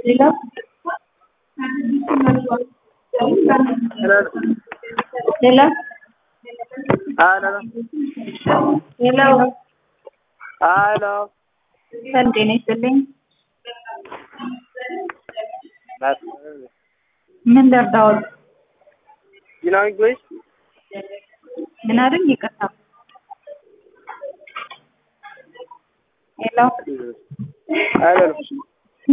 Hello? Hello. Hello? Hello. Hello? Hello. Sunday ይስጥልኝ ምን ደርዳው You know English? ምን አይደል ይቅርታ ሄሎ Hello.